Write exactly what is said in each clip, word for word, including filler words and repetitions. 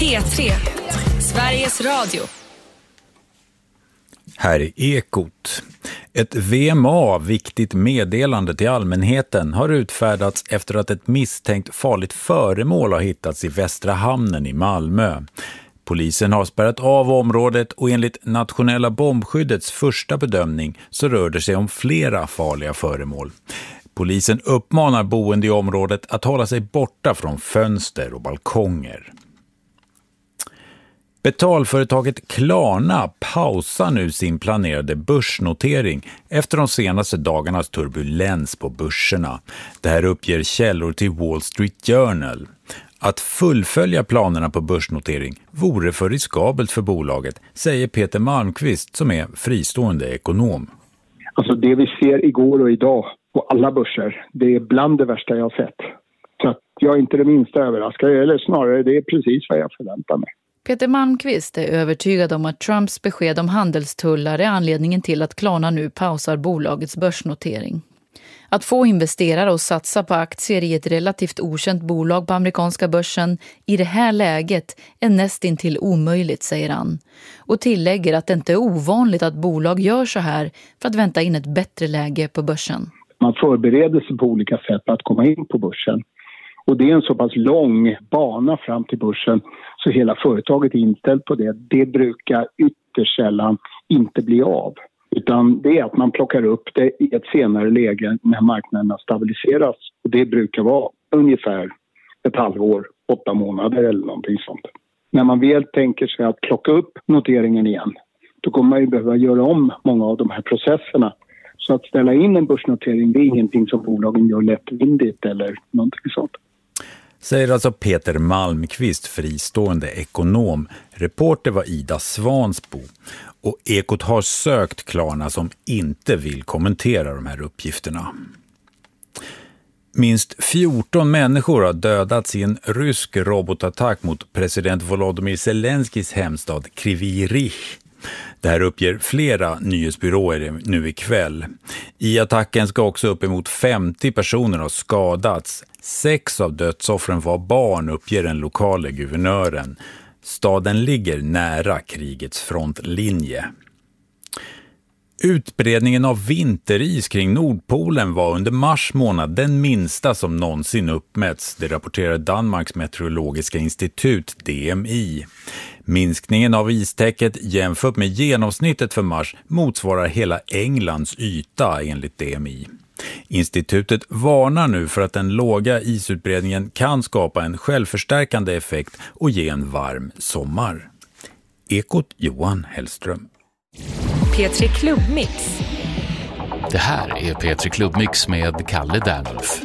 P tre, Sveriges Radio. Här är Ekot. Ett V M A, viktigt meddelande till allmänheten, har utfärdats efter att ett misstänkt farligt föremål har hittats i Västra hamnen i Malmö. Polisen har spärrat av området och enligt nationella bombskyddets första bedömning så rör det sig om flera farliga föremål. Polisen uppmanar boende i området att hålla sig borta från fönster och balkonger. Betalföretaget Klarna pausar nu sin planerade börsnotering efter de senaste dagarnas turbulens på börserna. Det här uppger källor till Wall Street Journal. Att fullfölja planerna på börsnotering vore för riskabelt för bolaget, säger Peter Malmqvist som är fristående ekonom. Alltså det vi ser igår och idag på alla börser, det är bland det värsta jag har sett. Så att jag är inte det minsta överraskad, eller snarare det är precis vad jag förväntar mig. Peter Malmqvist är övertygad om att Trumps besked om handelstullar är anledningen till att Klarna nu pausar bolagets börsnotering. Att få investerare att satsa på aktier i ett relativt okänt bolag på amerikanska börsen i det här läget är nästintill omöjligt, säger han. Och tillägger att det inte är ovanligt att bolag gör så här för att vänta in ett bättre läge på börsen. Man förbereder sig på olika sätt att komma in på börsen. Och det är en så pass lång bana fram till börsen så hela företaget är inställt på det. Det brukar ytterst sällan inte bli av. Utan det är att man plockar upp det i ett senare läge när marknaden har stabiliserats. Och det brukar vara ungefär ett halvår, åtta månader eller någonting sånt. När man väl tänker sig att plocka upp noteringen igen, då kommer man ju behöva göra om många av de här processerna. Så att ställa in en börsnotering, det är ingenting som bolagen gör lättvindigt eller någonting sånt. Säger alltså Peter Malmqvist, fristående ekonom. Reporter var Ida Svansbo. Och Ekot har sökt Klarna som inte vill kommentera de här uppgifterna. Minst fjorton människor har dödats i en rysk robotattack mot president Volodymyr Zelenskis hemstad Kryvyi Rih. Det här uppger flera nyhetsbyråer nu ikväll. I attacken ska också uppemot femtio personer ha skadats. Sex av dödsoffren var barn, uppger den lokala guvernören. Staden ligger nära krigets frontlinje. Utbredningen av vinteris kring Nordpolen var under mars månad den minsta som någonsin uppmätts, det rapporterar Danmarks meteorologiska institut D M I. Minskningen av istäcket jämfört med genomsnittet för mars motsvarar hela Englands yta enligt D M I. Institutet varnar nu för att den låga isutbredningen kan skapa en självförstärkande effekt och ge en varm sommar. Ekot Johan Hellström. P tre Klubbmix. Det här är P tre Klubbmix med Kalle Dernulf.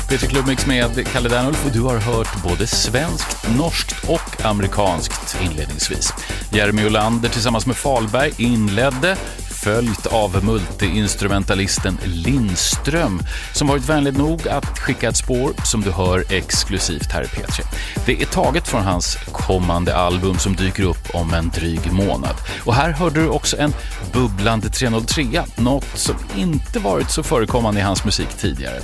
P tre Klubbmix med Kalle Dernulf, och du har hört både svenskt, norskt och amerikanskt inledningsvis. Jeremy Olander tillsammans med Falberg inledde, följt av multiinstrumentalisten Lindström, som varit vänlig nog att skicka ett spår som du hör exklusivt här i P tre. Det är taget från hans kommande album som dyker upp om en dryg månad. Och här hörde du också en bubblande tre noll tre, något som inte varit så förekommande i hans musik tidigare.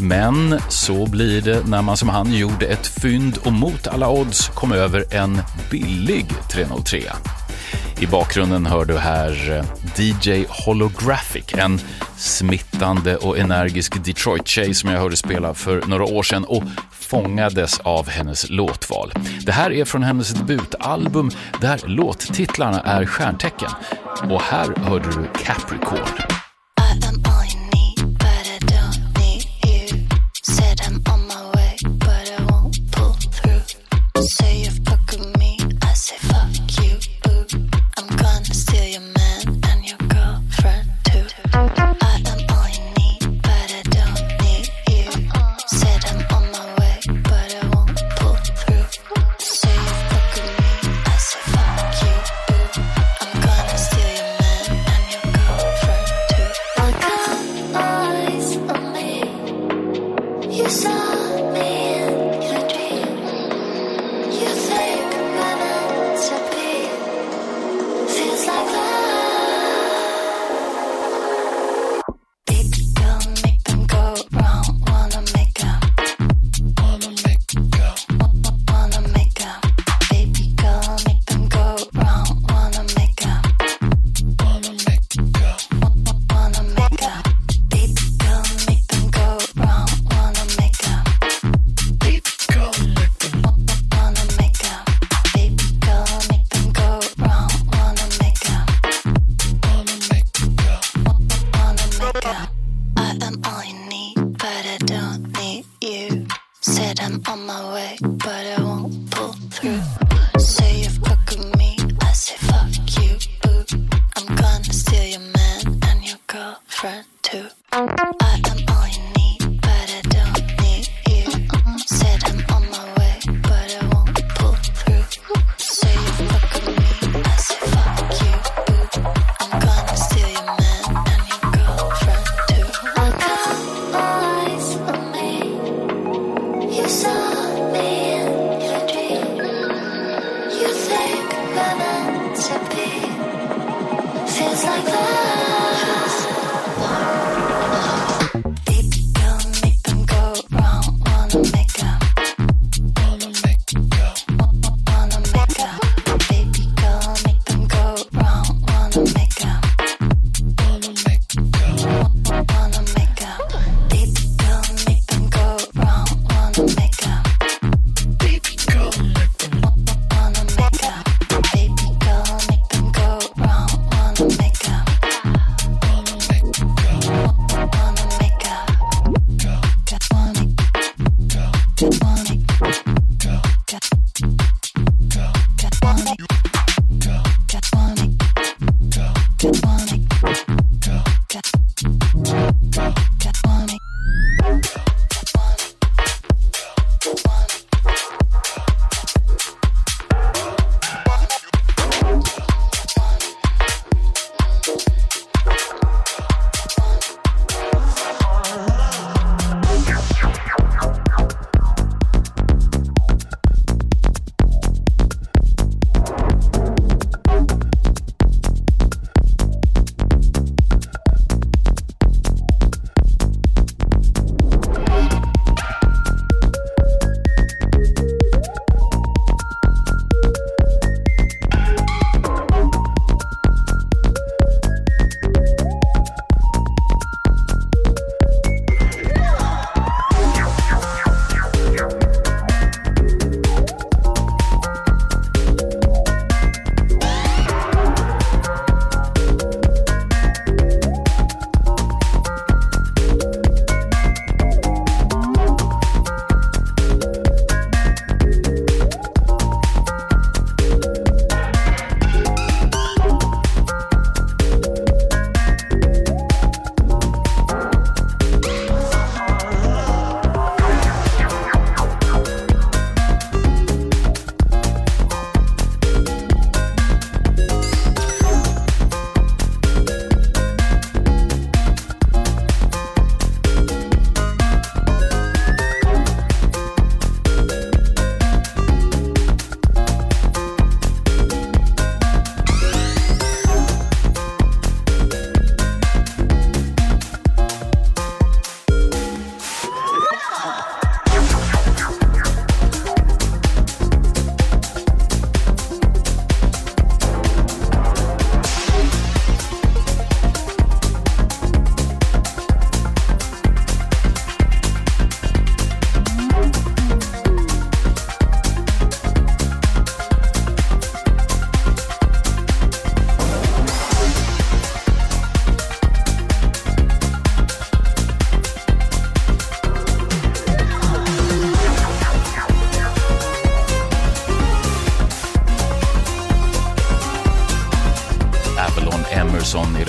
Men så blir det när man som han gjorde ett fynd och mot alla odds kom över en billig tre noll tre. I bakgrunden hör du här D J Holographic, en smittande och energisk Detroit-tjej som jag hörde spela för några år sedan och fångades av hennes låtval. Det här är från hennes debutalbum där låttitlarna är stjärntecken. Och här hörde du Capricorn. You saw me and you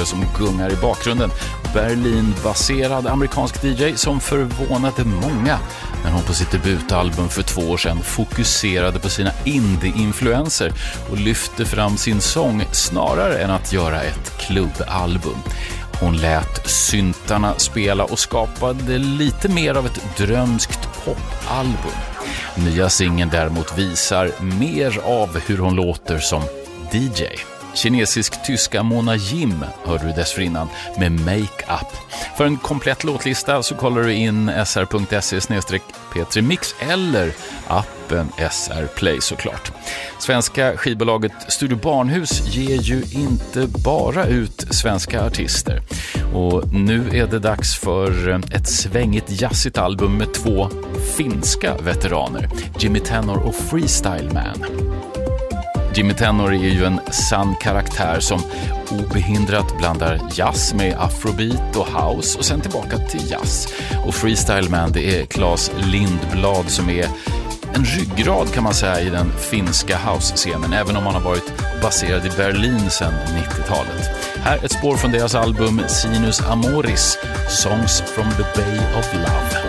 det som gungar i bakgrunden. Berlin-baserad amerikansk D J som förvånade många när hon på sitt debutalbum för två år sedan fokuserade på sina indie-influenser och lyfte fram sin sång snarare än att göra ett klubbalbum. Hon lät syntarna spela och skapade lite mer av ett drömskt popalbum. Nya singeln däremot visar mer av hur hon låter som D J. Kinesisk-tyska Mona Jim hörde du dessförinnan med Make Up. För en komplett låtlista så kollar du in s r punkt se slash p tre mix eller appen S R Play såklart. Svenska skivbolaget Studio Barnhus ger ju inte bara ut svenska artister. Och nu är det dags för ett svängigt jazzigt album med två finska veteraner, Jimmy Tenor och Freestyle Man. Jimmy Tenor är ju en sann karaktär som obehindrat blandar jazz med afrobeat och house och sen tillbaka till jazz. Och Freestyle Man, det är Claes Lindblad som är en ryggrad kan man säga i den finska house-scenen, även om han har varit baserad i Berlin sedan nittiotalet. Här ett spår från deras album Sinus Amoris, Songs from the Bay of Love.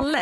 Kalle.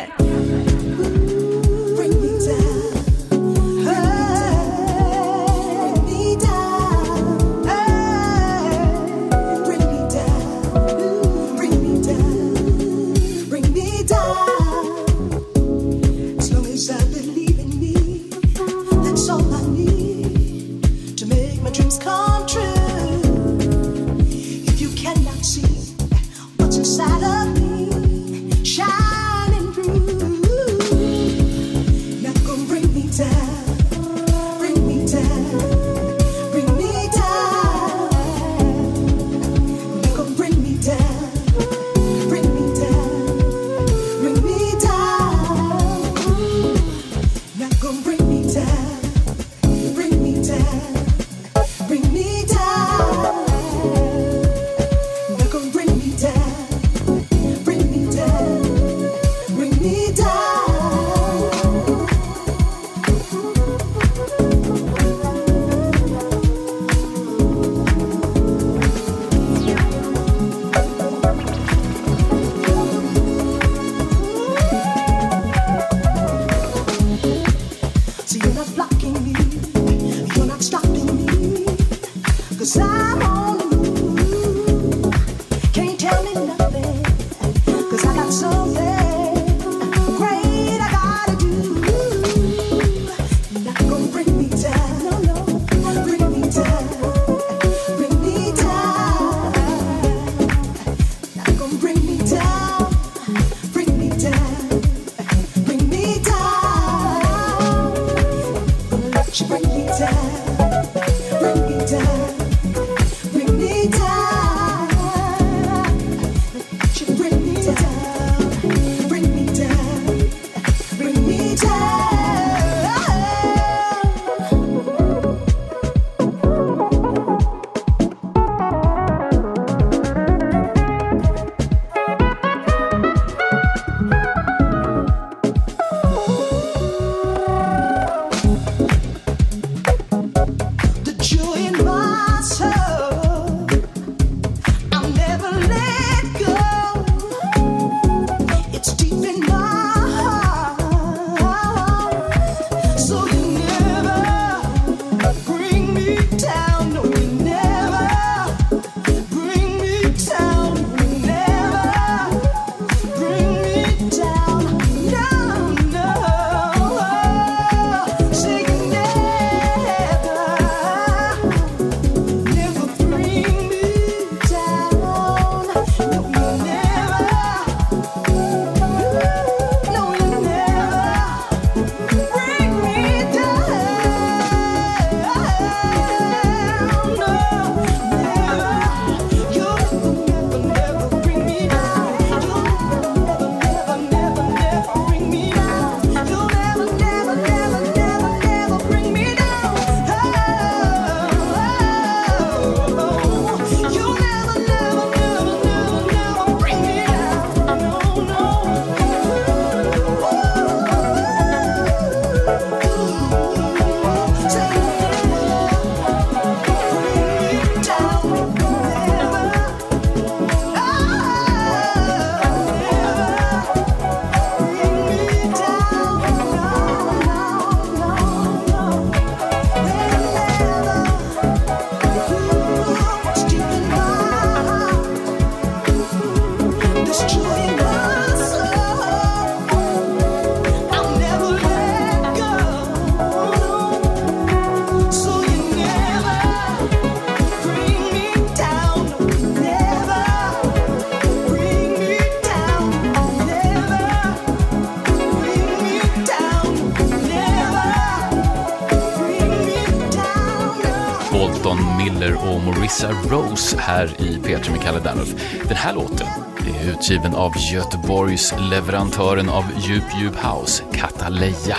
Miller och Marissa Rose här i P tre med Kalle Danulf. Den här låten är utgiven av Göteborgs leverantören av djup djup house, Kataleya.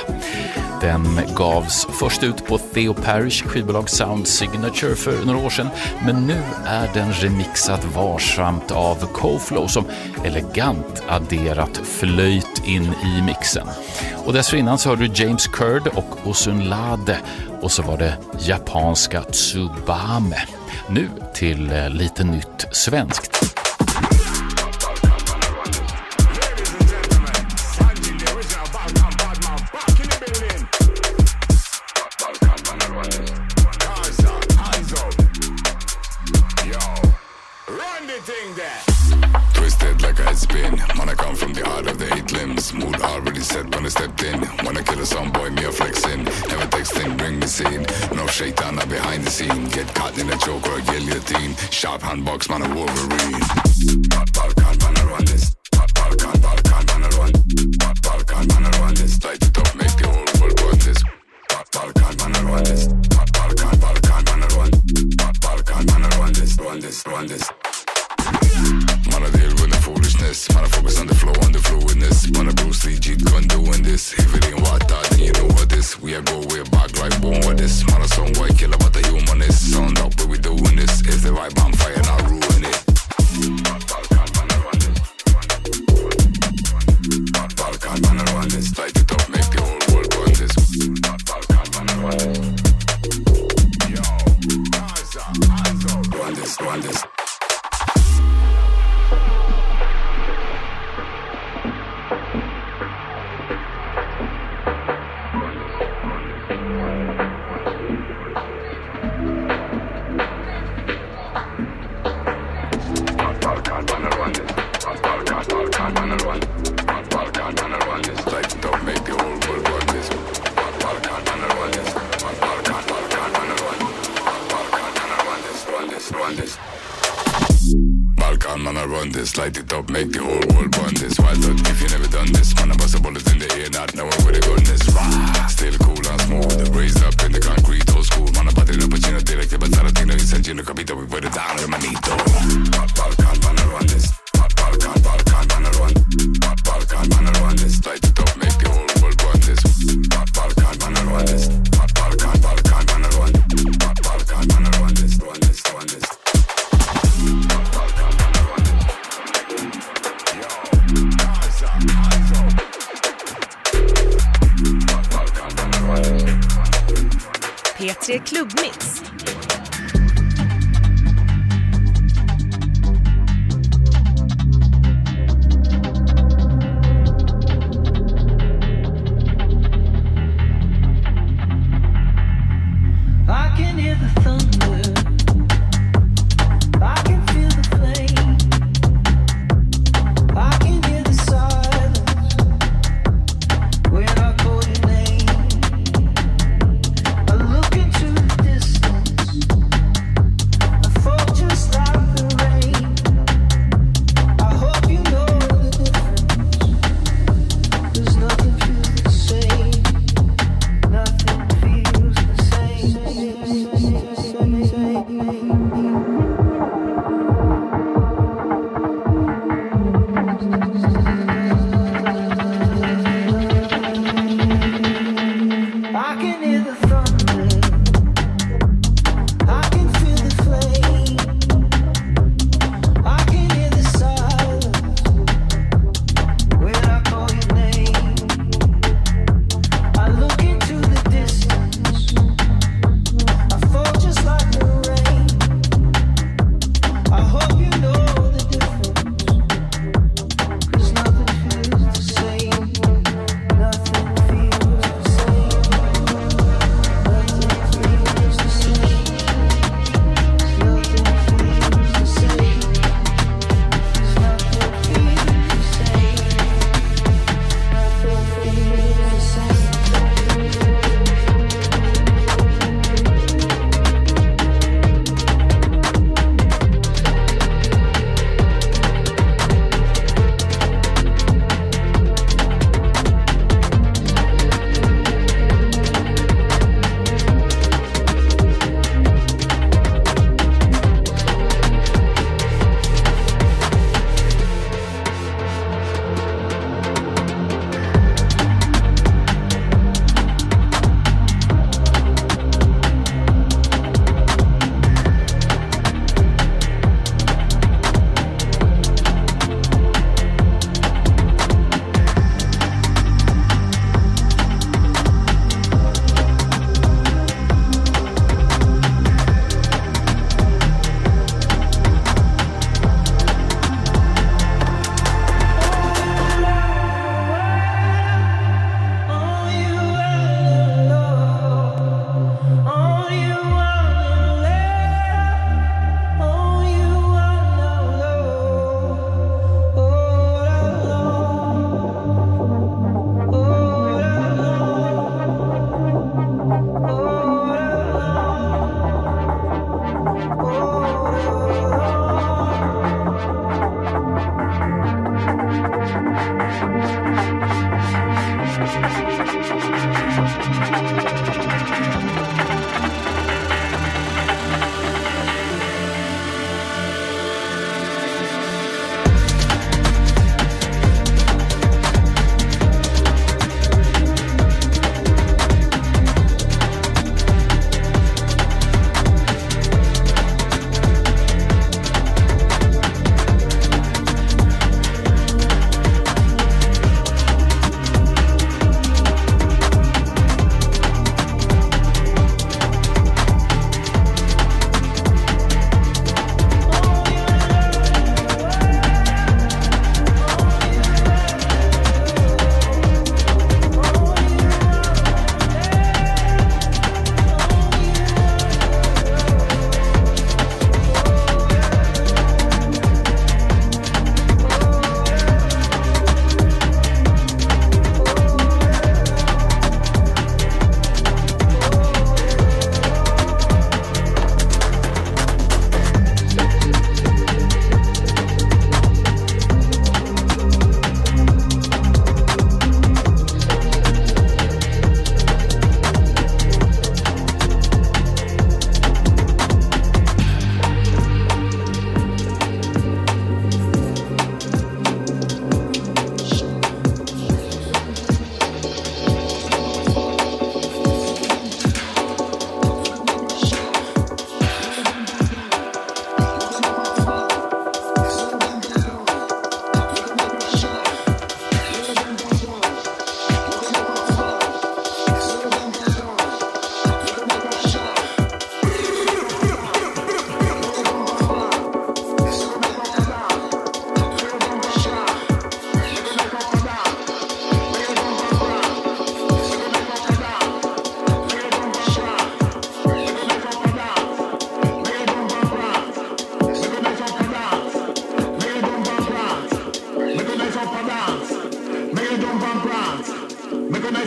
Den gavs först ut på Theo Parrish skivbolag Sound Signature för några år sedan, men nu är den remixad varsamt av Koflow som elegant adderat flöjt in i mixen. Och dessförinnan så hörde du James Curd och Osunlade och så var det japanska Tsubame. Nu till lite nytt svenskt. thing there. Twisted like a head spin. Man, I come from the heart of the eight limbs. Mood already set when I stepped in. Wanna kill a some boy, me a flexing. Never texting, bring me scene. No shaitan, I'm behind the scene. Get caught in a choke or a guillotine. Sharp handbox, man, a Wolverine. Balkan, man, I run this. Balkan, Balkan, man, I run. Balkan, man, I run this. Light it up, make the whole world run this. Balkan, man, I run this. Balkan, Balkan, man, I run. Balkan, man, I run this. Run this, run this. Man, I deal with the foolishness. Man, I focus on the flow, on the fluidness. Man, I Bruce Lee, Jeet Gun doing this. If it ain't what that, then you know what this. We are go way back like born with this. Man, I some white killer, but the humanist. Sound up, but we doing this. It's the vibe, I'm fire, not ruin it. Balkan, man, I run this. Balkan, man, I run this. Light it up, make the whole world run this. Balkan, man, I run this. Yo, eyes up, eyes up. Run this, run this. Man, I run this, light it up, make the whole world run this. Wild out, if you never done this, man, I bust a bullet in the air, not knowing where the gun is. Rah! Still cool and smooth, raised up in the concrete, old school. Man, I batted up a chino, directed by Tarantino, he's a chino, capito, we put it down, hermanito. Balkan, man, I run this. Balkan, Balkan, man, I run. Balkan, man, I run this, light it up, make the whole world run this. Balkan, man, I run this. Balkan, Balkan, man, I run. Balkan, man, I run this, run this, run this. P tre Klubbmix. Distance.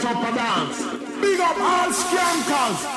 make up a dance. Big up all skankers.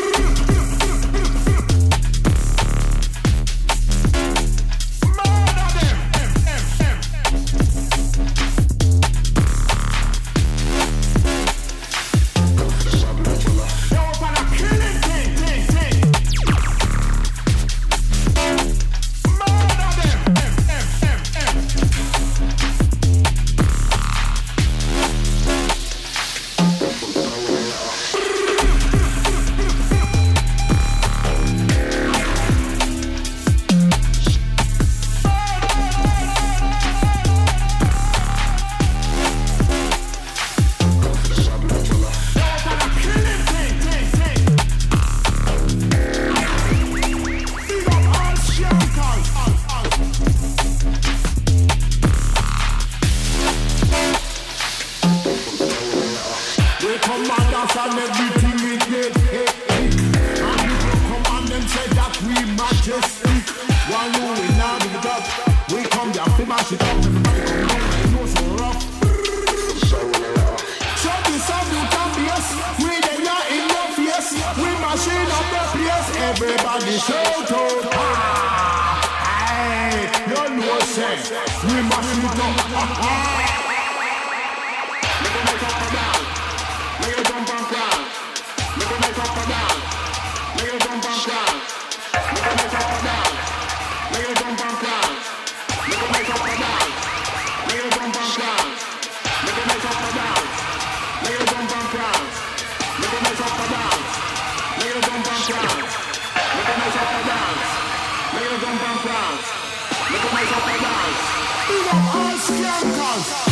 Everybody shout out, ah, hey, you know sense, we must it up, ah, make a make up a dance, make a jump and dance, make a make up a dance, make a jump and dance, make a make up a dance, make a jump and dance, make a make up a dance, make a jump and dance, make a make up a dance, make a jump and dance, make a make up a dance, make a jump and dance. Make a nice up a dance. Make a jump and dance. Make a nice up a dance. Big up all skankers.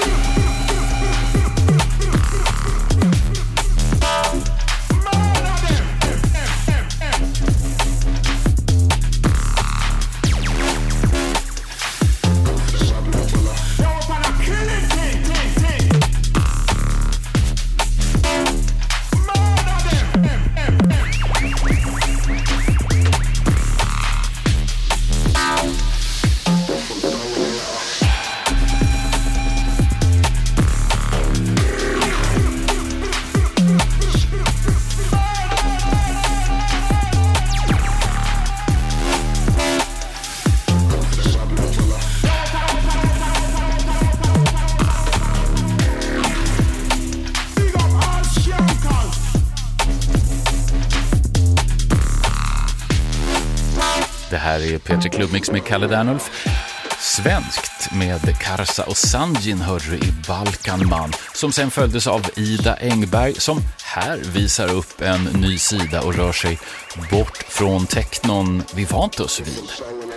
Det här är P tre Klubbmix med Kalle Dernulf. Svenskt med Karsa och Sanjin hörde i Balkanman, som sen följdes av Ida Engberg som här visar upp en ny sida och rör sig bort från technon vi vant oss vid.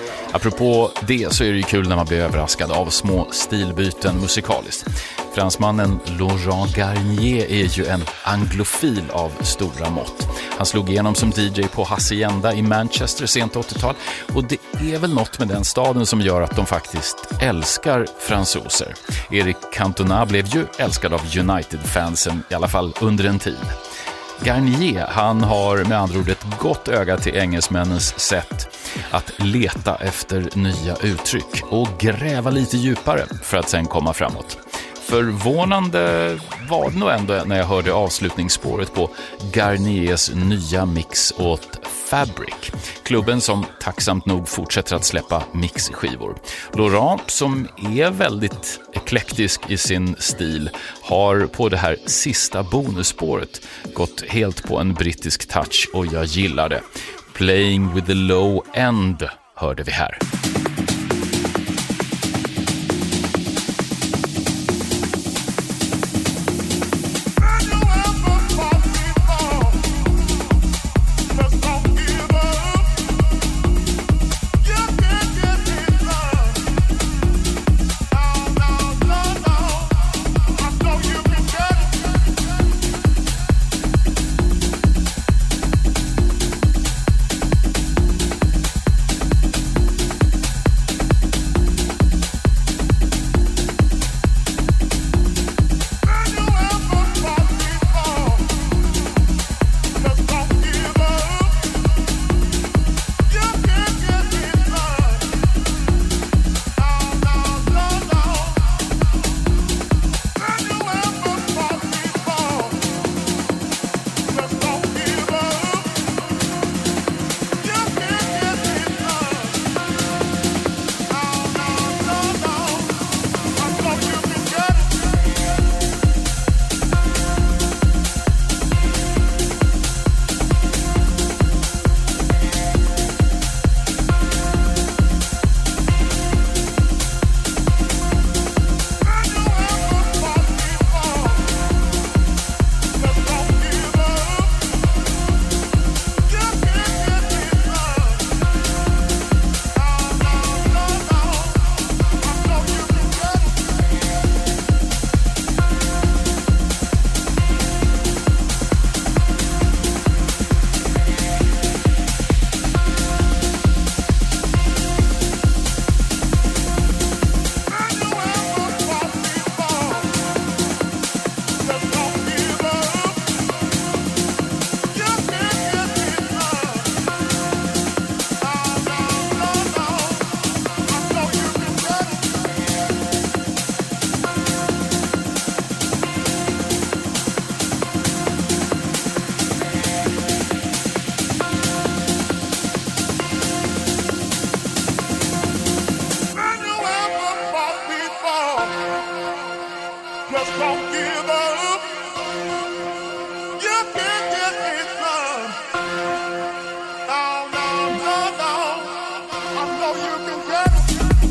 Apropå det så är det ju kul när man blir överraskad av små stilbyten musikaliskt. Fransmannen Laurent Garnier är ju en anglofil av stora mått. Han slog igenom som D J på Hacienda i Manchester sent åttiotal, och det är väl något med den staden som gör att de faktiskt älskar fransoser. Eric Cantona blev ju älskad av United-fansen, i alla fall under en tid. Garnier, han har med andra ord ett gott öga till engelsmännens sätt att leta efter nya uttryck och gräva lite djupare för att sen komma framåt. Förvånande var det nog ändå när jag hörde avslutningsspåret på Garniers nya mix åt Fabric, klubben som tacksamt nog fortsätter att släppa mixskivor. Laurent, som är väldigt eklektisk i sin stil, har på det här sista bonusspåret gått helt på en brittisk touch, och jag gillar det. Playing with the low end hörde vi här. just don't give up. You can't get it done. No, no, no, no. I know you can get it.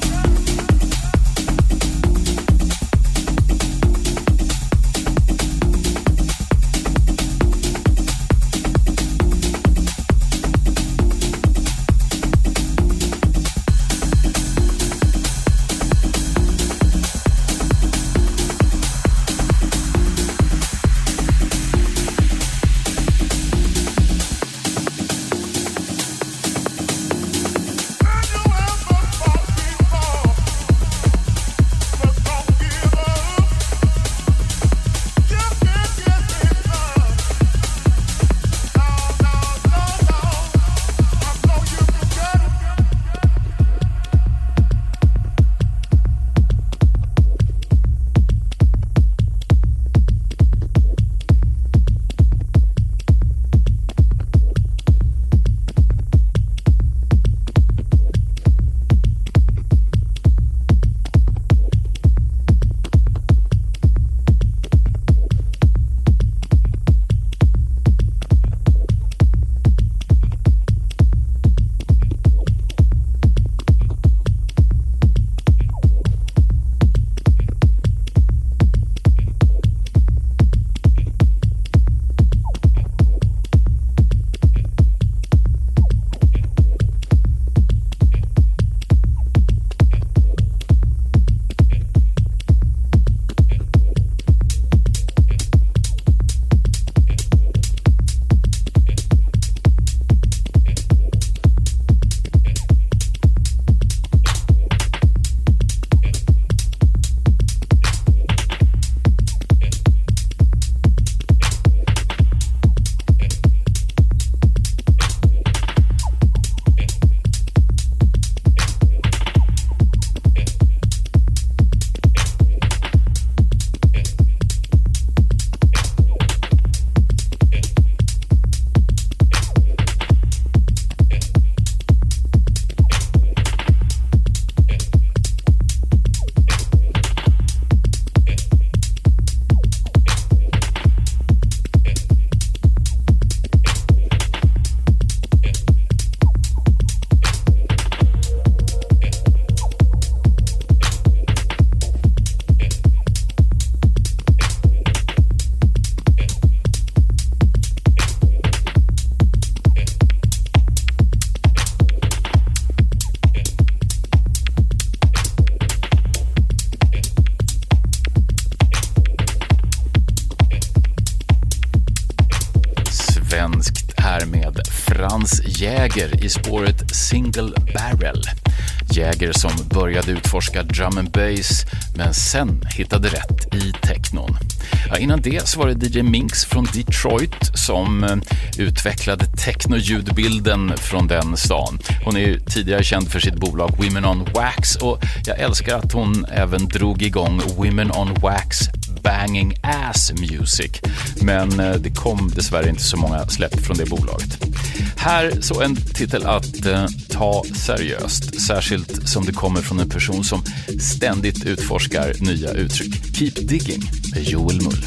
Frans Jäger i spåret Single Barrel. Jäger som började utforska drum and bass men sen hittade rätt i technon. Ja, innan det så var det D J Minx från Detroit som eh, utvecklade techno-ljudbilden från den stan. Hon är ju tidigare känd för sitt bolag Women on Wax och jag älskar att hon även drog igång Women on Wax Banging Ass Music. Men eh, det kom dessvärre inte så många släpp från det bolaget. Här så en titel att eh, ta seriöst, särskilt som det kommer från en person som ständigt utforskar nya uttryck. Keep Digging med Joel Mull.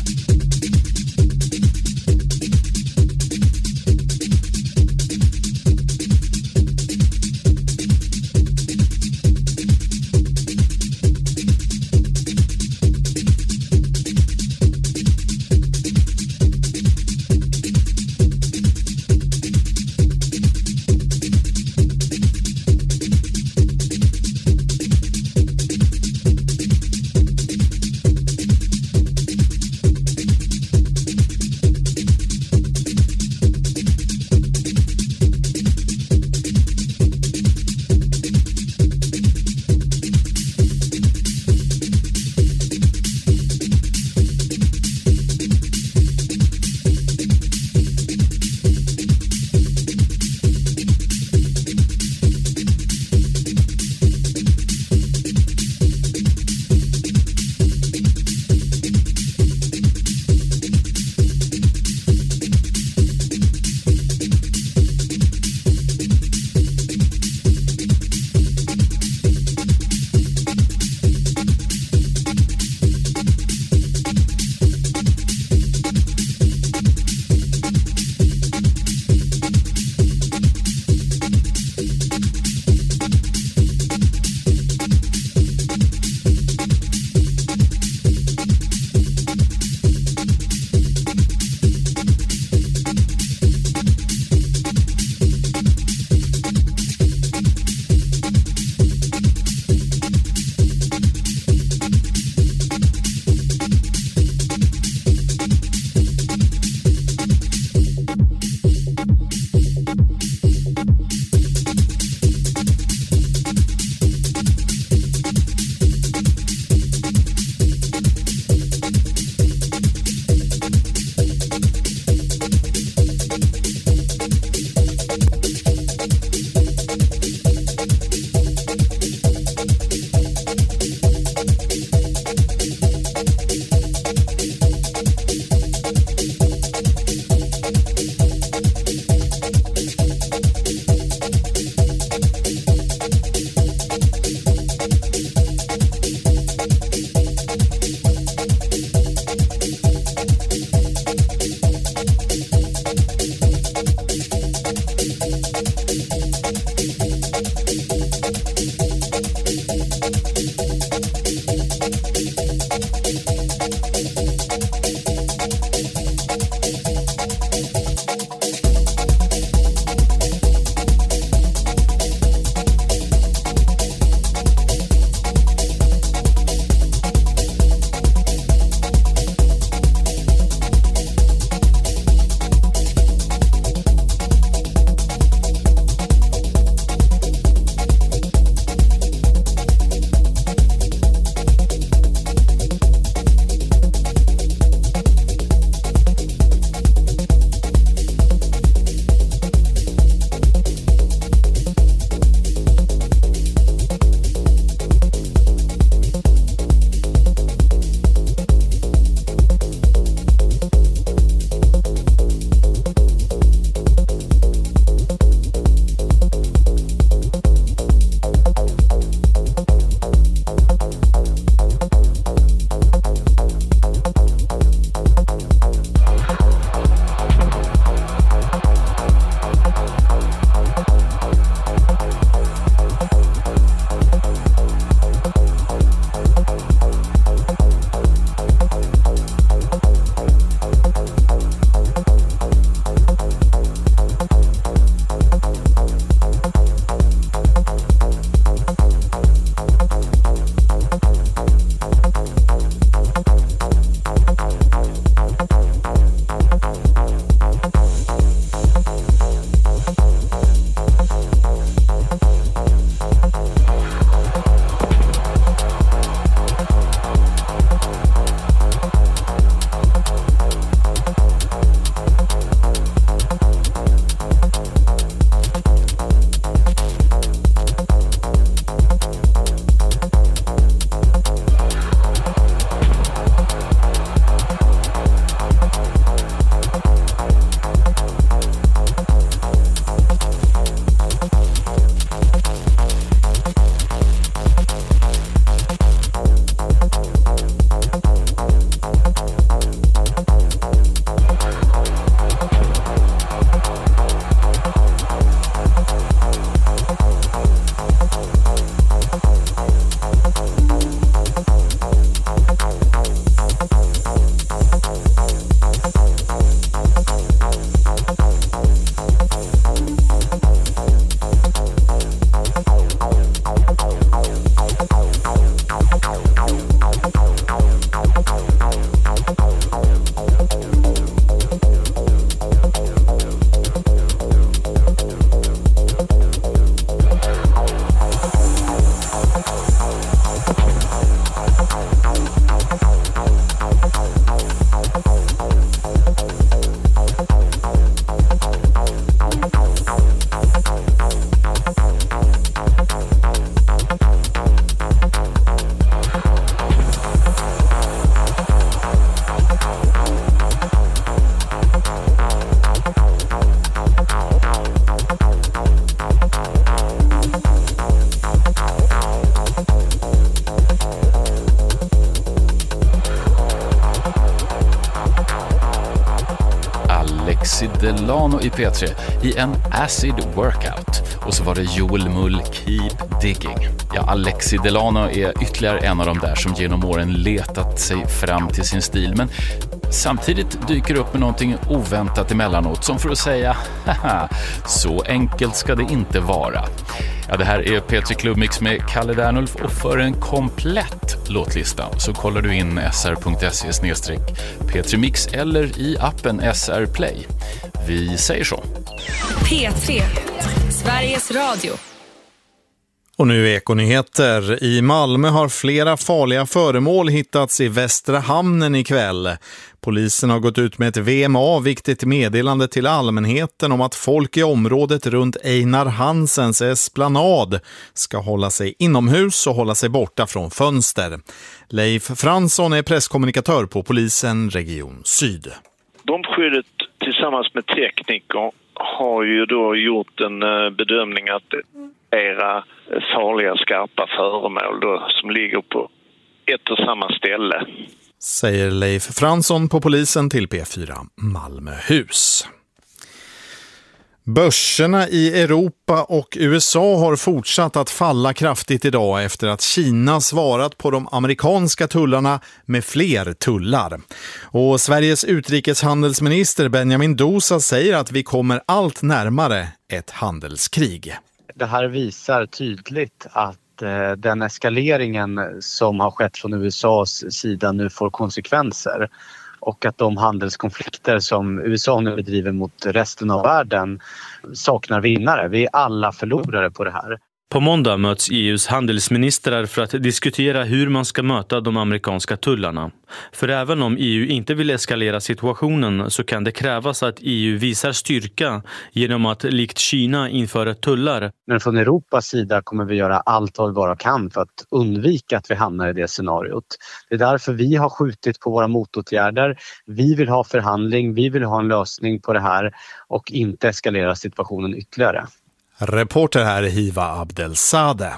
Alexi Delano i P tre i en acid workout. Och så var det Joel Mull, Keep Digging. Ja, Alexi Delano är ytterligare en av de där som genom åren letat sig fram till sin stil. Men samtidigt dyker upp med någonting oväntat emellanåt, som för att säga, haha, så enkelt ska det inte vara. Ja, det här är P tre Klubbmix med Kalle Dernulf, och för en komplett låtlista så kollar du in sr.se snedstreck P tre Mix eller i appen S R Play. Vi säger så. P tre, Sveriges Radio. Och nu Ekonyheter. I Malmö har flera farliga föremål hittats i Västra hamnen ikväll. Polisen har gått ut med ett V M A, viktigt meddelande till allmänheten om att folk i området runt Einar Hansens esplanad ska hålla sig inomhus och hålla sig borta från fönster. Leif Fransson är presskommunikatör på polisen Region Syd. Bombskyddet tillsammans med tekniker har ju då gjort en bedömning att era farliga skarpa föremål då, som ligger på ett och samma ställe. Säger Leif Fransson på polisen till P fyra Malmöhus. Börserna i Europa och U S A har fortsatt att falla kraftigt idag efter att Kina svarat på de amerikanska tullarna med fler tullar. Och Sveriges utrikeshandelsminister Benjamin Dosa säger att vi kommer allt närmare ett handelskrig. Det här visar tydligt att eh, den eskaleringen som har skett från U S A:s sida nu får konsekvenser. Och att de handelskonflikter som U S A nu bedriver mot resten av världen saknar vinnare. Vi är alla förlorare på det här. På måndag möts E U:s handelsministrar för att diskutera hur man ska möta de amerikanska tullarna. För även om E U inte vill eskalera situationen så kan det krävas att E U visar styrka genom att likt Kina införa tullar. Men från Europas sida kommer vi göra allt vad vi bara kan för att undvika att vi hamnar i det scenariot. Det är därför vi har skjutit på våra motåtgärder. Vi vill ha förhandling, vi vill ha en lösning på det här och inte eskalera situationen ytterligare. Reporter här är Hiva Abdelsade.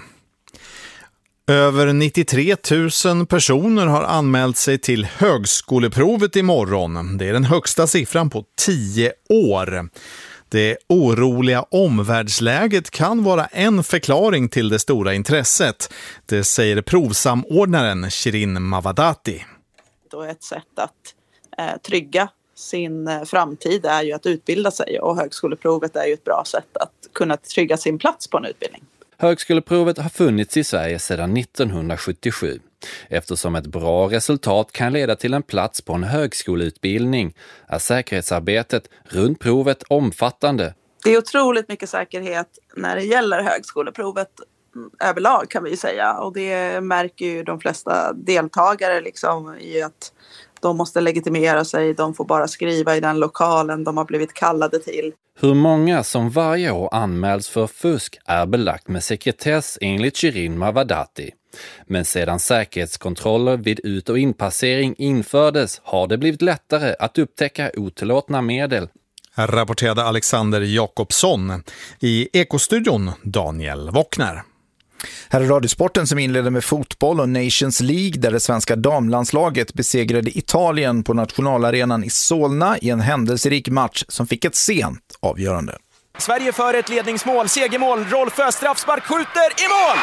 Över nittiotre tusen personer har anmält sig till högskoleprovet imorgon. Det är den högsta siffran på tio år. Det oroliga omvärldsläget kan vara en förklaring till det stora intresset. Det säger provsamordnaren Shirin Mavadati. Och ett sätt att eh, trygga sin framtid är ju att utbilda sig, och högskoleprovet är ju ett bra sätt att kunna trygga sin plats på en utbildning. Högskoleprovet har funnits i Sverige sedan nittonhundrasjuttiosju. Eftersom ett bra resultat kan leda till en plats på en högskoleutbildning är säkerhetsarbetet runt provet omfattande. Det är otroligt mycket säkerhet när det gäller högskoleprovet överlag, kan vi ju säga, och det märker ju de flesta deltagare liksom i att de måste legitimera sig, de får bara skriva i den lokalen de har blivit kallade till. Hur många som varje år anmäls för fusk är belagt med sekretess enligt Shirin Mavadati. Men sedan säkerhetskontroller vid ut- och inpassering infördes har det blivit lättare att upptäcka otillåtna medel. Här rapporterade Alexander Jakobsson. I Ekostudion Daniel Wockner. Här är Radiosporten som inleder med fotboll och Nations League där det svenska damlandslaget besegrade Italien på nationalarenan i Solna i en händelserik match som fick ett sent avgörande. Sverige för ett ledningsmål, segermål, Rolfö straffspark, skjuter i mål!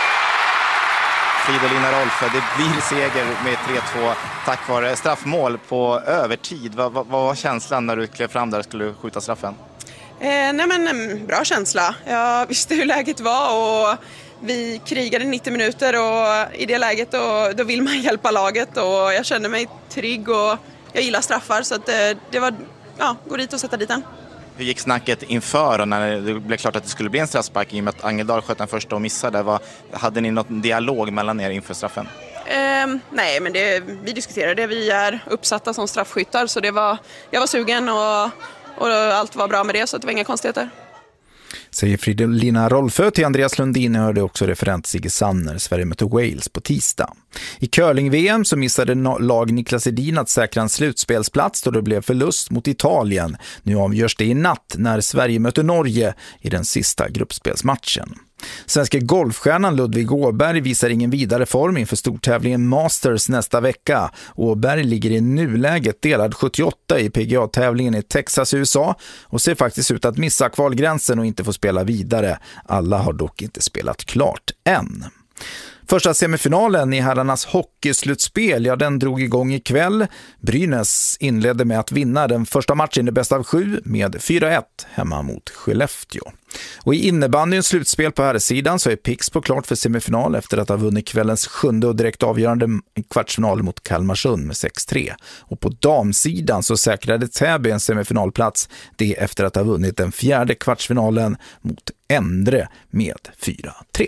Fridolina Rolfö, det blir seger med tre två tack vare straffmål på övertid. Vad, vad, vad var känslan när du klev fram där och skulle skjuta straffen? Eh, nej men, bra känsla. Jag visste hur läget var och vi krigade nittio minuter och i det läget då, då vill man hjälpa laget och jag kände mig trygg och jag gillar straffar så att det, det var, ja, gå dit och sätta dit den. Hur gick snacket inför och när det blev klart att det skulle bli en straffspark i och med att Angeldal sköt den första och missade? Vad, hade ni någon dialog mellan er inför straffen? Eh, nej men det, vi diskuterade, vi är uppsatta som straffskyttar så det var, jag var sugen och, och allt var bra med det så det var inga konstigheter. Säger Fridolina Rolfö. Till Andreas Lundin hörde också referent Sigge Sanner. Sverige mötte Wales på tisdag. I curling-V M så missade lag Niklas Edin att säkra en slutspelsplats då det blev förlust mot Italien. Nu avgörs det i natt när Sverige möter Norge i den sista gruppspelsmatchen. Svenska golfstjärnan Ludvig Åberg visar ingen vidare form inför stortävlingen Masters nästa vecka. Åberg ligger i nuläget delad sjuttioåtta i P G A-tävlingen i Texas, U S A och ser faktiskt ut att missa kvalgränsen och inte få spela vidare. Alla har dock inte spelat klart än. Första semifinalen i herrarnas hockeyslutspel, ja den drog igång ikväll. Brynäs inledde med att vinna den första matchen i bäst av sju med fyra ett hemma mot Skellefteå. Och i innebandyns slutspel på herrsidan så är Pixbo klart för semifinal efter att ha vunnit kvällens sjunde och direkt avgörande kvartsfinal mot Kalmarsund med sex tre. Och på damsidan så säkrade Täby en semifinalplats, det efter att ha vunnit den fjärde kvartsfinalen mot Endre med fyra tre.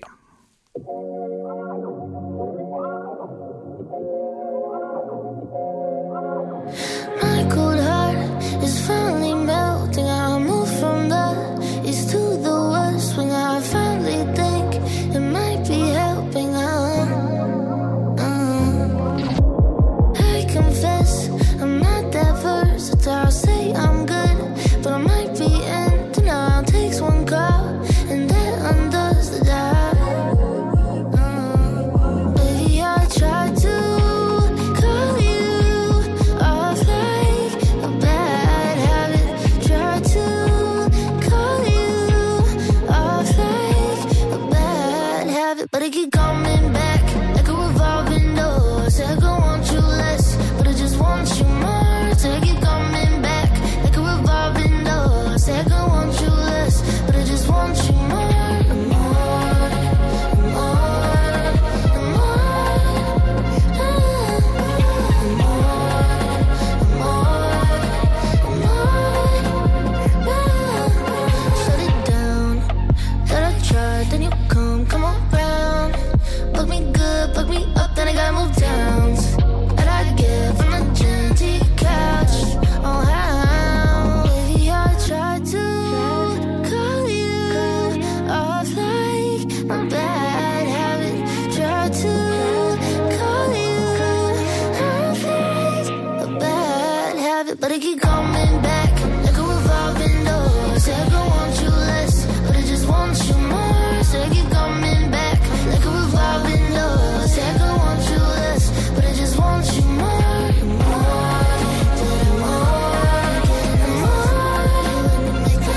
My cold heart is finally melting. I move from the east to the west when I finally think it might be helping. Uh, uh. I confess I'm not that versatile. I'll say I'm good, but I might be in denial. Takes one call and that undoes the job. Uh, baby, I tried to. But I keep coming back like a revolving door. Say I don't want you less, but I just want you more. Say I keep coming back like a revolving door. Say I don't want you less, but I just want you more. And more, and more, and more. And more, and more, and more. Shut it down. Thought I tried, then you come, come on. Look me good, look me up, then I gotta move down. And I get from the gym to your couch. Oh, how, baby, I tried to call you off like my bad habit. Tried to call you off like a bad habit. But I keep coming back like a revolving door. Say I don't want you less, but I just want you more. Say I keep coming back like a revolving door. Say I don't want you less, but I just want you more. And more, and more, and more.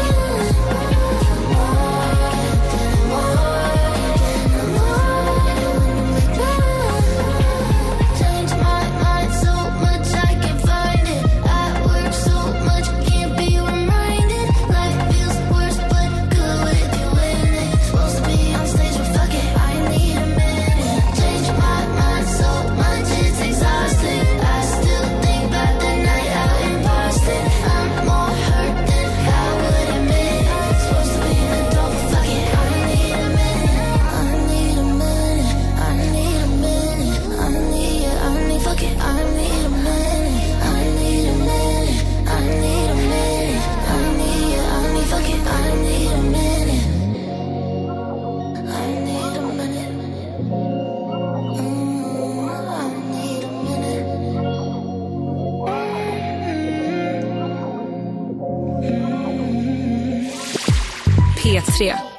Change my mind so much I can't find it. I work so much, can't be reminded. Life feels worse, but good with you in it. Supposed to be on stage, but fuck it, I need a minute. Change my mind so much, it's exhausting. I still think about the night out in Boston. I'm more hurt than I would admit. Supposed to be an adult, but fuck it, I need a minute. I need a minute, I need a minute. I need it, I need, fuck it, I need a minute. I need a minute, I need a minute. I need it, I need, fuck it, I need a minute. I need a minute. Mm, I need a minute. P tre.